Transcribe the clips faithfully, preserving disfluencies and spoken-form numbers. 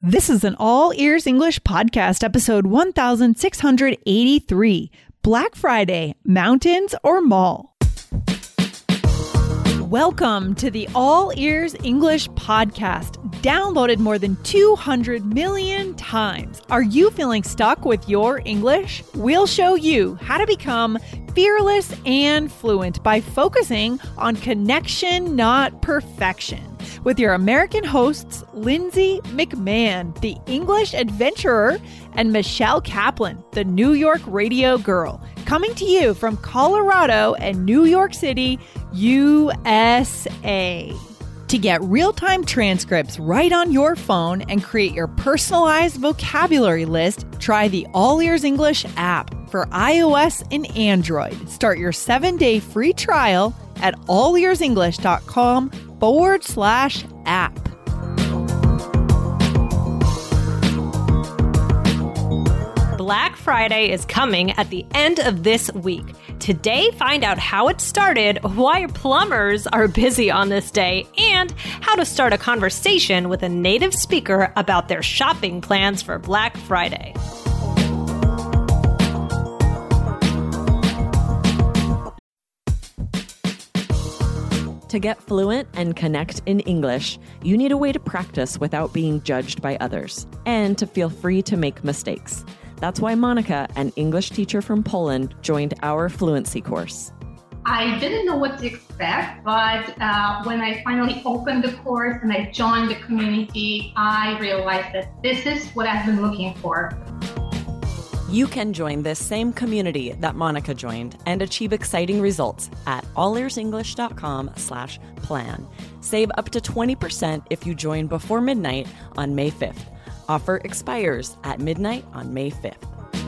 This is an All Ears English podcast, episode one thousand six hundred eighty-three, Black Friday, Mountains or Mall? Welcome to the All Ears English podcast, downloaded more than two hundred million times. Are you feeling stuck with your English? We'll show you how to become fearless and fluent by focusing on connection, not perfection. With your American hosts, Lindsay McMahon, the English adventurer, and Michelle Kaplan, the New York radio girl, coming to you from Colorado and New York City, U S A. To get real-time transcripts right on your phone and create your personalized vocabulary list, try the All Ears English app for iOS and Android. Start your seven-day free trial at allearsenglish.com forward slash app. Black Friday is coming at the end of this week. Today, find out how it started, why plumbers are busy on this day, and how to start a conversation with a native speaker about their shopping plans for Black Friday. To get fluent and connect in English, you need a way to practice without being judged by others, and to feel free to make mistakes. That's why Monica, an English teacher from Poland, joined our fluency course. I didn't know what to expect, but uh, when I finally opened the course and I joined the community, I realized that this is what I've been looking for. You can join this same community that Monica joined and achieve exciting results at allearsenglish.com slash plan. Save up to twenty percent if you join before midnight on May fifth. Offer expires at midnight on May fifth.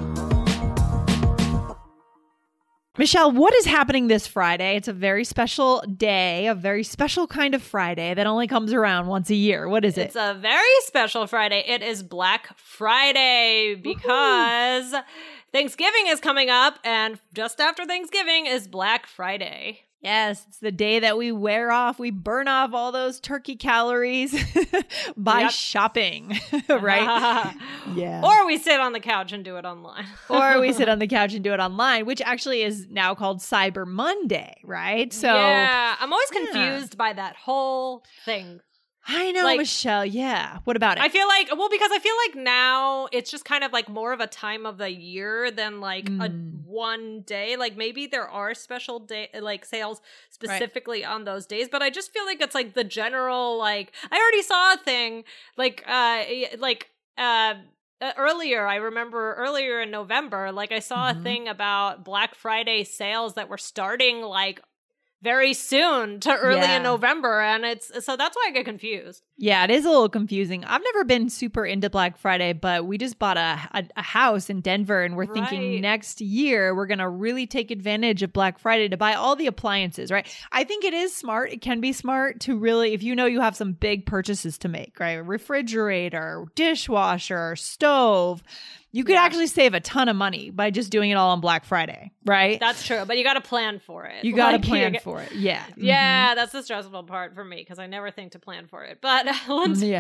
Michelle, what is happening this Friday? It's a very special day, a very special kind of Friday that only comes around once a year. What is it? It's a very special Friday. It is Black Friday because Woo-hoo. Thanksgiving is coming up, and just after Thanksgiving is Black Friday. Yes, it's the day that we wear off, we burn off all those turkey calories by yep. shopping, right? Yeah. Or we sit on the couch and do it online. Or we sit on the couch and do it online, which actually is now called Cyber Monday, right? So yeah, I'm always confused yeah. by that whole thing. I know, like, Michelle. Yeah. What about it? I feel like, well, because I feel like now it's just kind of like more of a time of the year than like mm. a one day. Like maybe there are special day, like sales specifically right. on those days, but I just feel like it's like the general, like I already saw a thing like, uh, like, uh, Uh, earlier, I remember earlier in November, like I saw mm-hmm. a thing about Black Friday sales that were starting like very soon to early yeah. in November. And it's so that's why I get confused. Yeah, it is a little confusing. I've never been super into Black Friday, but we just bought a, a, a house in Denver and we're right. thinking next year we're going to really take advantage of Black Friday to buy all the appliances, right? I think it is smart. It can be smart to really, if you know you have some big purchases to make, right? Refrigerator, dishwasher, stove. You could yeah. actually save a ton of money by just doing it all on Black Friday, right? That's true, but you got to plan for it. You got to like, plan get, for it, yeah. Yeah, mm-hmm. that's the stressful part for me because I never think to plan for it. But let's... yeah.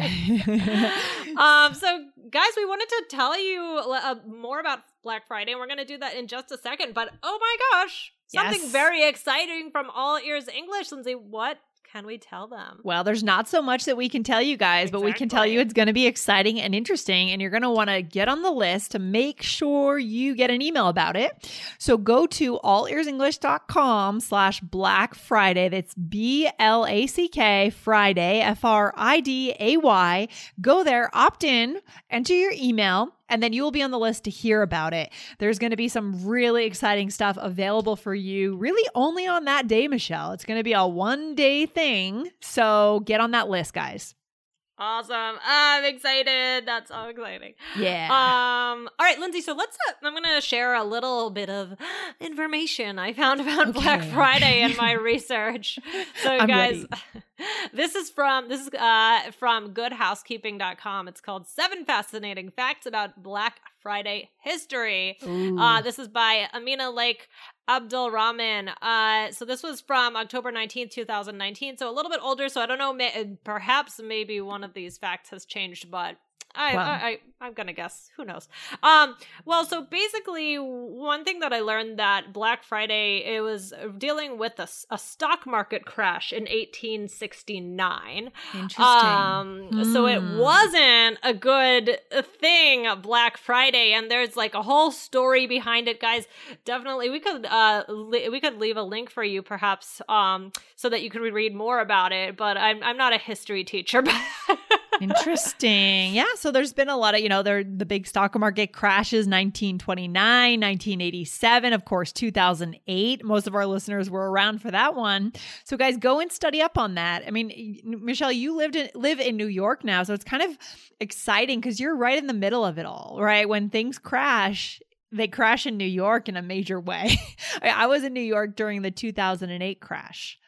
um, so, guys, we wanted to tell you uh, more about Black Friday, and we're going to do that in just a second. But oh my gosh, something yes. very exciting from All Ears English. Lindsay, what can we tell them? Well, there's not so much that we can tell you guys, exactly. but we can tell you it's going to be exciting and interesting, and you're going to want to get on the list to make sure you get an email about it. So go to allearsenglish.com slash Black Friday. That's B L A C K Friday, F R I D A Y. Go there, opt in, enter your email, and then you will be on the list to hear about it. There's going to be some really exciting stuff available for you really only on that day, Michelle. It's going to be a one-day thing. So get on that list, guys. Awesome. I'm excited. That's so exciting. Yeah. Um. All right, Lindsay, so let's, uh, I'm going to share a little bit of information I found about okay. Black Friday in my research. So I'm guys, ready. this is from, this is uh from good housekeeping dot com. It's called Seven Fascinating Facts About Black Friday History. Uh, this is by Amina Lake Abdul Rahman. Uh, so this was from October nineteenth, twenty nineteen. So a little bit older. So I don't know, may- perhaps maybe one of these facts has changed, but I, wow. I, I, I'm going to guess. Who knows? Um, well, so basically one thing that I learned that Black Friday, it was dealing with a, a stock market crash in eighteen sixty-nine. Interesting. Um, mm. So it wasn't a good thing, Black Friday. And there's like a whole story behind it, guys. Definitely. We could, uh, li- we could leave a link for you perhaps, um, so that you could read more about it. But I'm, I'm not a history teacher, but Interesting. Yeah. So there's been a lot of, you know, there the big stock market crashes, nineteen twenty-nine, nineteen eighty-seven, of course, two thousand eight. Most of our listeners were around for that one. So guys, go and study up on that. I mean, Michelle, you lived in, live in New York now. So it's kind of exciting because you're right in the middle of it all, right? When things crash, they crash in New York in a major way. I was in New York during the two thousand eight crash.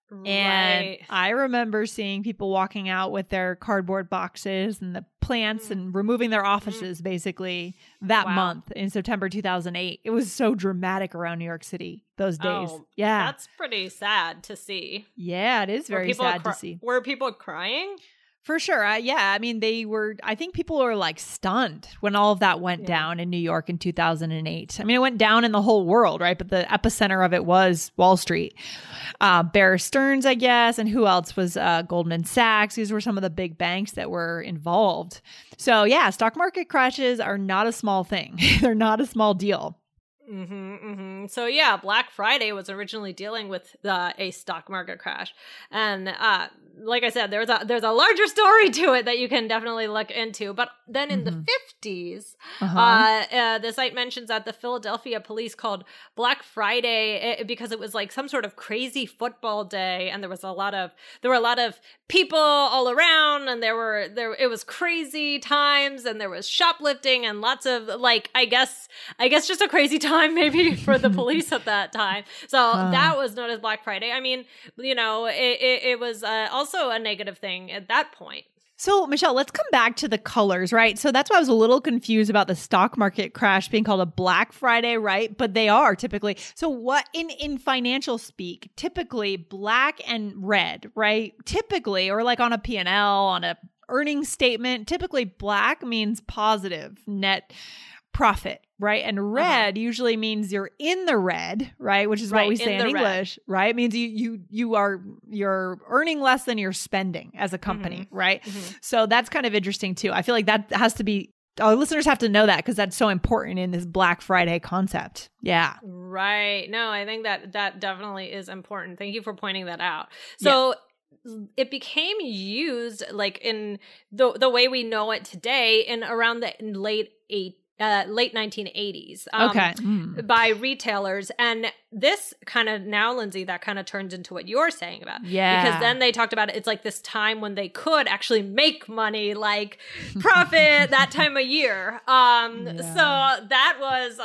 And right. I remember seeing people walking out with their cardboard boxes and the plants mm. and removing their offices mm. basically that wow. month in September two thousand eight. It was so dramatic around New York City those days. Oh, yeah. That's pretty sad to see. Yeah, it is very sad cr- to see. Were people crying? For sure. Uh, yeah. I mean, they were, I think people were like stunned when all of that went yeah. down in New York in two thousand eight. I mean, it went down in the whole world, right? But the epicenter of it was Wall Street. Uh, Bear Stearns, I guess. And who else was uh, Goldman Sachs? These were some of the big banks that were involved. So yeah, stock market crashes are not a small thing. They're not a small deal. Mm-hmm, mm-hmm. So yeah, Black Friday was originally dealing with uh, a stock market crash, and uh, like I said, there's a there's a larger story to it that you can definitely look into. But then in mm-hmm. the fifties, uh-huh. uh, uh, the site mentions that the Philadelphia police called Black Friday it, because it was like some sort of crazy football day, and there was a lot of there were a lot of people all around, and there were there it was crazy times, and there was shoplifting and lots of like I guess I guess just a crazy time. Maybe for the police at that time. So uh. that was known as Black Friday. I mean, you know, it, it, it was uh, also a negative thing at that point. So, Michelle, let's come back to the colors, right? So that's why I was a little confused about the stock market crash being called a Black Friday, right? But they are typically. So what in, in financial speak, typically black and red, right? Typically, or like on a P and L, on a earnings statement, typically black means positive net profit, right? And red uh-huh. usually means you're in the red, right? Which is right, what we say in, in English, red. Right? It means you you you are you're earning less than you're spending as a company, mm-hmm. right? Mm-hmm. So that's kind of interesting too. I feel like that has to be our listeners have to know that because that's so important in this Black Friday concept. Yeah. Right. No, I think that that definitely is important. Thank you for pointing that out. So yeah. it became used like in the the way we know it today in around the late eight Uh, late nineteen eighties um, okay. Mm. by retailers. And this kind of now, Lindsay, that kind of turns into what you're saying about. Yeah. Because then they talked about it. It's like this time when they could actually make money, like profit that time of year. Um, yeah. So that was,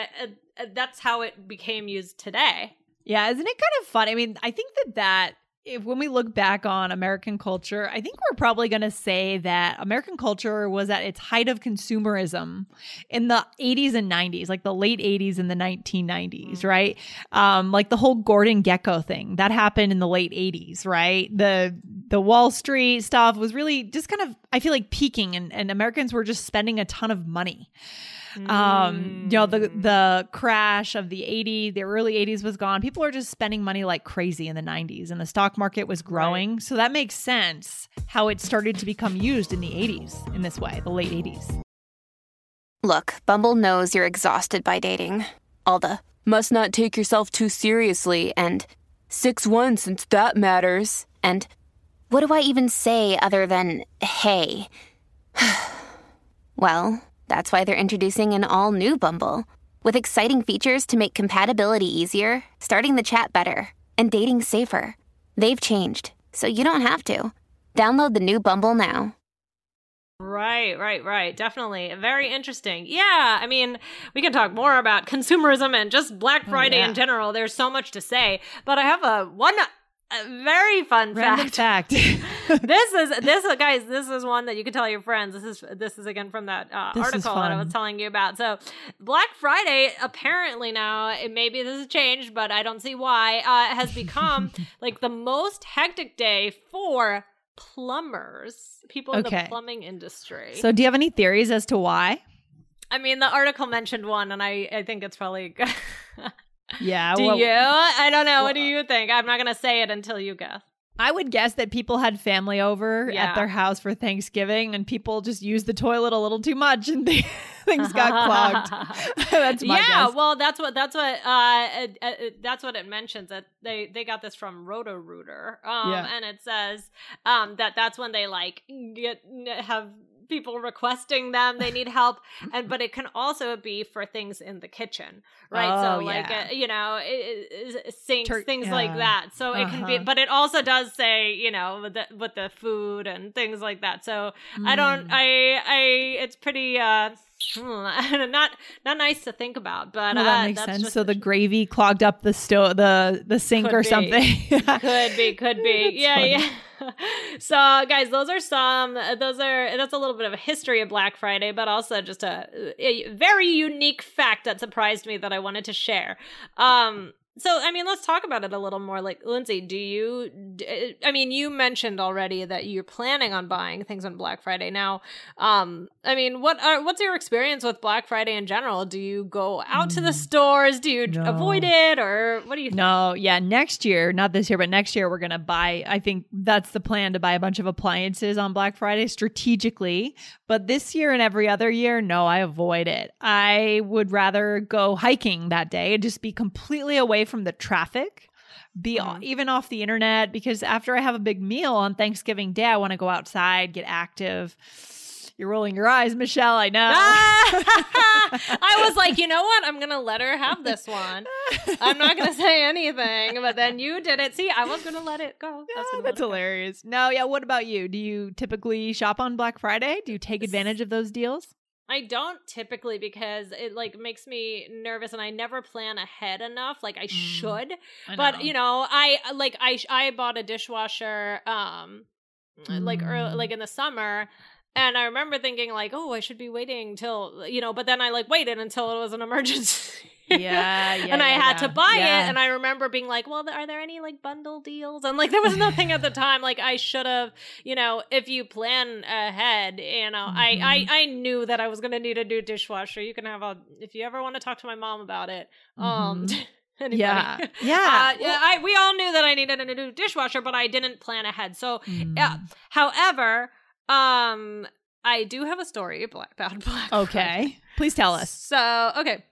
uh, that's how it became used today. Yeah. Isn't it kind of fun? I mean, I think that that If when we look back on American culture, I think we're probably going to say that American culture was at its height of consumerism in the eighties and nineties, like the late eighties and the nineteen nineties, mm-hmm. right? Um, like the whole Gordon Gekko thing that happened in the late eighties, right? The the Wall Street stuff was really just kind of, I feel like peaking, and, and Americans were just spending a ton of money. Um, you know, the the crash of the eighties, the early eighties was gone. People are just spending money like crazy in the nineties, and the stock market was growing. Right. So that makes sense how it started to become used in the eighties in this way, the late eighties. Look, Bumble knows you're exhausted by dating. All the must not take yourself too seriously and six one since that matters. And what do I even say other than hey? Well, that's why they're introducing an all-new Bumble, with exciting features to make compatibility easier, starting the chat better, and dating safer. They've changed, so you don't have to. Download the new Bumble now. Right, right, right. Definitely. Very interesting. Yeah, I mean, we can talk more about consumerism and just Black Friday oh, yeah. in general. There's so much to say, but I have a one... A very fun Random fact. fact. this is this guys. This is one that you can tell your friends. This is this is again from that uh, article that I was telling you about. So, Black Friday apparently now, it, maybe this has changed, but I don't see why. Uh, has become like the most hectic day for plumbers, people in Okay. the plumbing industry. So do you have any theories as to why? I mean, the article mentioned one, and I, I think it's probably. Yeah. Do well, you? I don't know. well, What do you think? I'm not going to say it until you guess. I would guess that people had family over Yeah. at their house for Thanksgiving, and people just used the toilet a little too much, and they, things got clogged. That's my yeah, guess. well, that's what that's what uh, it, it, that's what it mentions. That they they got this from Roto-Rooter, um, Yeah. and it says um, that that's when they like get have people requesting them, they need help, and but it can also be for things in the kitchen, right? Oh, so like yeah. uh, you know, it, it, sinks, Tur- things yeah. like that. So it can be, Uh-huh. but it also does say, you know, with the with the food and things like that. So I don't, Mm. I I it's pretty uh not not nice to think about, but Well, that uh, makes that's sense. just So the gravy clogged up the stove, the the sink Could or be. something. could be, could be, That's yeah, funny. yeah. So, guys, those are some. Those are that's a little bit of a history of Black Friday, but also just a, a very unique fact that surprised me that I wanted to share. Um. So, I mean, let's talk about it a little more. Like, Lindsay, do you, d- I mean, you mentioned already that you're planning on buying things on Black Friday. Now, um, I mean, what are, what's your experience with Black Friday in general? Do you go out to the stores? Do you No. avoid it? Or what do you think? No, yeah, next year, not this year, but next year, we're going to buy, I think that's the plan, to buy a bunch of appliances on Black Friday strategically. But this year and every other year, no, I avoid it. I would rather go hiking that day and just be completely away from the traffic, be Mhm. even off the internet, because after I have a big meal on Thanksgiving Day, I want to go outside, get active. You're rolling your eyes, Michelle, I know. I was like, you know what? I'm going to let her have this one. I'm not going to say anything, but then you did it. See, I was going to let it go. I was Ah, gonna that's let it go. hilarious. No, yeah, what about you? Do you typically shop on Black Friday? Do you take advantage of those deals? I don't typically because it like makes me nervous and I never plan ahead enough. Like I should, I but know. you know, I like I I bought a dishwasher um like Mm. early, like in the summer. And I remember thinking like, oh, I should be waiting till, you know, but then I like waited until it was an emergency. Yeah, yeah, and I yeah, had to yeah. buy Yeah. it. And I remember being like, well, are there any like bundle deals? And like, there was nothing at the time. Like I should have, you know, if you plan ahead, you know, Mhm. I, I, I knew that I was going to need a new dishwasher. You can have a, if you ever want to talk to my mom about it. Um, Mhm. anybody. Yeah. Uh, Yeah. yeah, I, we all knew that I needed a new dishwasher, but I didn't plan ahead. So, Mm. yeah. However, um, I do have a story about Black Friday. Okay. Please tell us. So, okay.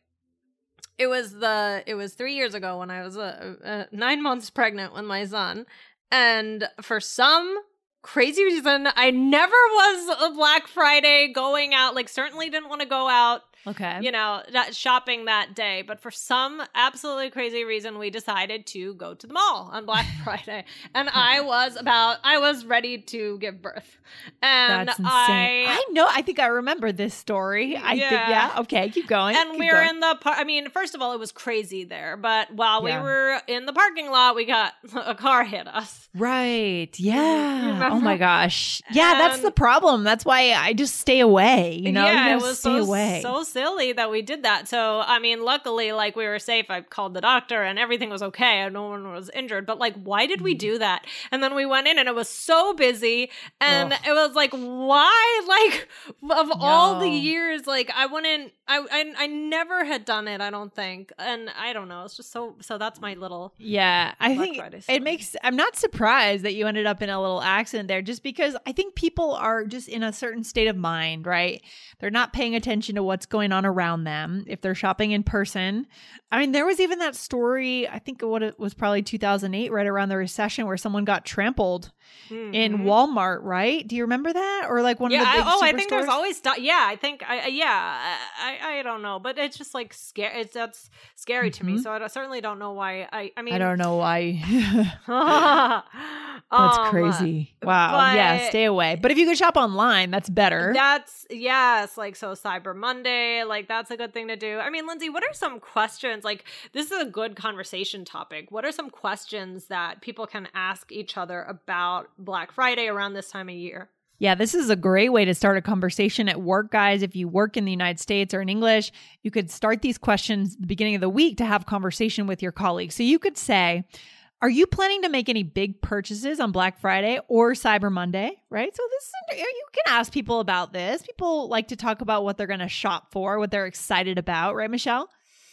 It was the it was three years ago when I was uh, uh, nine months pregnant with my son, and for some crazy reason, I never was a Black Friday going out. Like, certainly didn't want to go out, Okay. you know, that shopping that day. But for some absolutely crazy reason, we decided to go to the mall on Black Friday, and I was about I was ready to give birth, and That's insane. I. I know. I think I remember this story. I think, Yeah. yeah. Okay. Keep going. And keep we were going. in the par- I mean, first of all, it was crazy there. But while Yeah. we were in the parking lot, we got a car hit us. Right. Yeah. remember? Oh my gosh. Yeah, that's And- the problem. That's why I just stay away. You know, yeah, you it gotta was stay so away. so silly that we did that. So I mean, luckily, like we were safe. I called the doctor, and everything was okay, and no one was injured. But like, why did we do that? And then we went in, and it was so busy, and Ugh. it was like, why? Like of all the No. years, like I wouldn't. I, I I never had done it. I don't think, and I don't know. It's just so. So that's my little. Yeah, I Black think Friday story. it makes, I'm not surprised that you ended up in a little accident there, just because I think people are just in a certain state of mind, right? They're not paying attention to what's going on around them if they're shopping in person. I mean, there was even that story, I think what it was probably two thousand eight, right around the recession, where someone got trampled in Mhm. Walmart, right? Do you remember that? Or like one Yeah, of the big I, oh, I think superstores? there's always stuff. Yeah, I think, I, I- yeah, I, I don't know, but it's just like scary. It's that's scary to me. Mhm. So I don't- certainly don't know why. I, I mean, I don't know why. That's That's crazy. Wow. Yeah, Um, but- stay away. But if you could shop online, that's better. That's yes, like so Cyber Monday, like that's a good thing to do. I mean, Lindsay, what are some questions? Like this is a good conversation topic. What are some questions that people can ask each other about Black Friday around this time of year? Yeah, this is a great way to start a conversation at work, guys. If you work in the United States or in English, you could start these questions at the beginning of the week to have conversation with your colleagues. So you could say, Are you planning to make any big purchases on Black Friday or Cyber Monday, right? So this is, you can ask people about this. People like to talk about what they're going to shop for, what they're excited about, right, Michelle?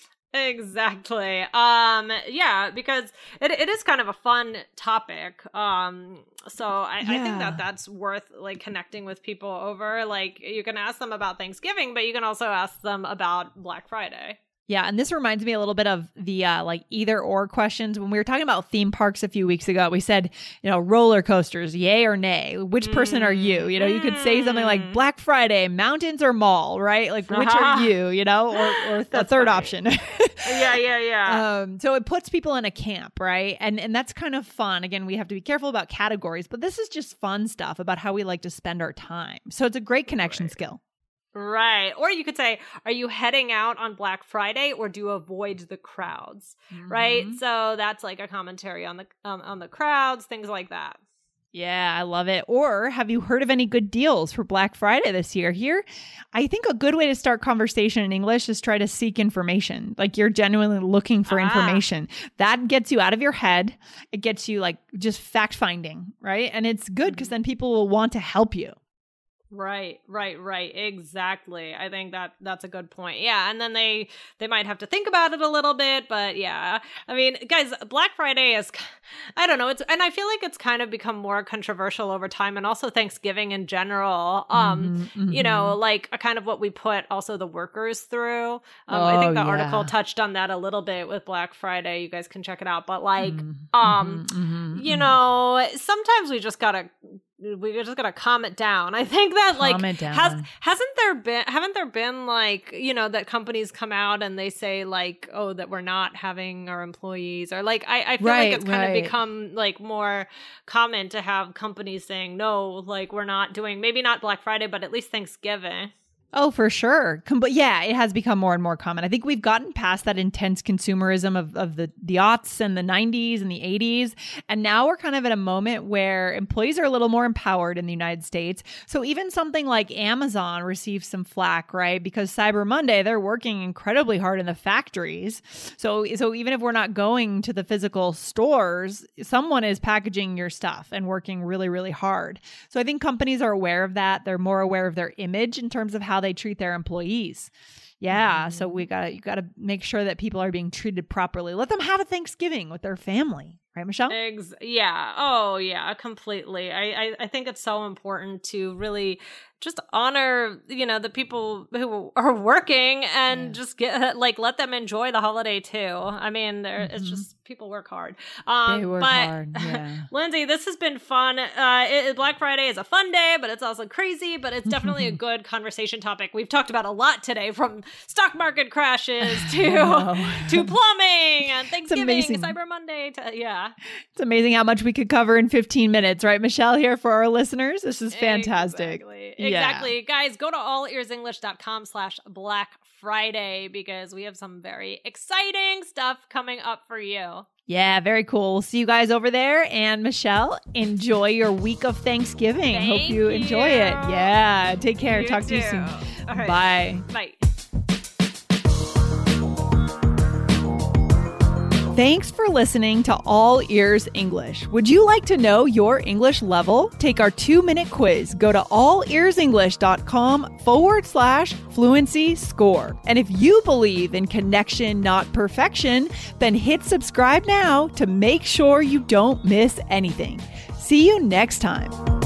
Exactly. Um, yeah, because it it is kind of a fun topic. Um, so I, yeah. I think that that's worth like connecting with people over. Like you can ask them about Thanksgiving, but you can also ask them about Black Friday. Yeah, and this reminds me a little bit of the uh, like either or questions. When we were talking about theme parks a few weeks ago, we said, you know, roller coasters, yay or nay? Which person are you? You know, you could say something like Black Friday, mountains or mall, right? Like, which uh-huh. are you, you know, or, or the third funny. option. yeah, yeah, yeah. Um, so it puts people in a camp, right? And and that's kind of fun. Again, we have to be careful about categories, but this is just fun stuff about how we like to spend our time. So it's a great connection right. skill. Right. Or you could say, are you heading out on Black Friday or do you avoid the crowds? Mm-hmm. Right. So that's like a commentary on the um, on the crowds, things like that. Yeah, I love it. Or have you heard of any good deals for Black Friday this year? Here, I think a good way to start conversation in English is try to seek information. Like you're genuinely looking for ah. information. That gets you out of your head. It gets you like just fact finding, right? And it's good because then people will want to help you. Right, right, right. Exactly. I think that that's a good point. Yeah. And then they, they might have to think about it a little bit, but yeah. I mean, guys, Black Friday is, I don't know. It's, and I feel like it's kind of become more controversial over time and also Thanksgiving in general. Um, mm-hmm, mm-hmm. You know, like a kind of what we put also the workers through. Um, oh, I think the yeah. article touched on that a little bit with Black Friday. You guys can check it out. But like, mm-hmm, um, mm-hmm, you mm-hmm. know, sometimes we just gotta, we just gotta calm it down. I think that calm like has hasn't there been haven't there been like, you know, that companies come out and they say like, oh, that we're not having our employees or like I, I feel right, like it's kind right. of become like more common to have companies saying no, like we're not doing maybe not Black Friday, but at least Thanksgiving. Oh, for sure. Com- but yeah, it has become more and more common. I think we've gotten past that intense consumerism of, of the, the aughts and the nineties and the eighties. And now we're kind of at a moment where employees are a little more empowered in the United States. So even something like Amazon receives some flack, right? Because Cyber Monday, they're working incredibly hard in the factories. So, so even if we're not going to the physical stores, someone is packaging your stuff and working really, really hard. So I think companies are aware of that. They're more aware of their image in terms of how they treat their employees. Yeah. Mm-hmm. So we got you got to make sure that people are being treated properly. Let them have a Thanksgiving with their family. Right, Michelle? Ex- yeah. Oh, yeah, completely. I, I, I think it's so important to really just honor, you know, the people who are working and yeah. just get like let them enjoy the holiday too. I mean, mm-hmm. it's just people work hard. Um, they work but, hard. Yeah. Lindsay, this has been fun. Uh, it, Black Friday is a fun day, but it's also crazy. But it's definitely a good conversation topic. We've talked about a lot today, from stock market crashes to to plumbing and Thanksgiving, Cyber Monday. To, yeah. It's amazing how much we could cover in fifteen minutes, right, Michelle, here for our listeners? This is fantastic. Exactly. Yeah. Exactly. Guys, go to allearsenglish.com slash Black Friday because we have some very exciting stuff coming up for you. Yeah, very cool. We'll see you guys over there. And Michelle, enjoy your week of Thanksgiving. Thank Hope you, you enjoy it. Yeah. Take care. You Talk too. to you soon. All right. Bye. Bye. Thanks for listening to All Ears English. Would you like to know your English level? Take our two-minute quiz. Go to allearsenglish.com forward slash fluency score. And if you believe in connection, not perfection, then hit subscribe now to make sure you don't miss anything. See you next time.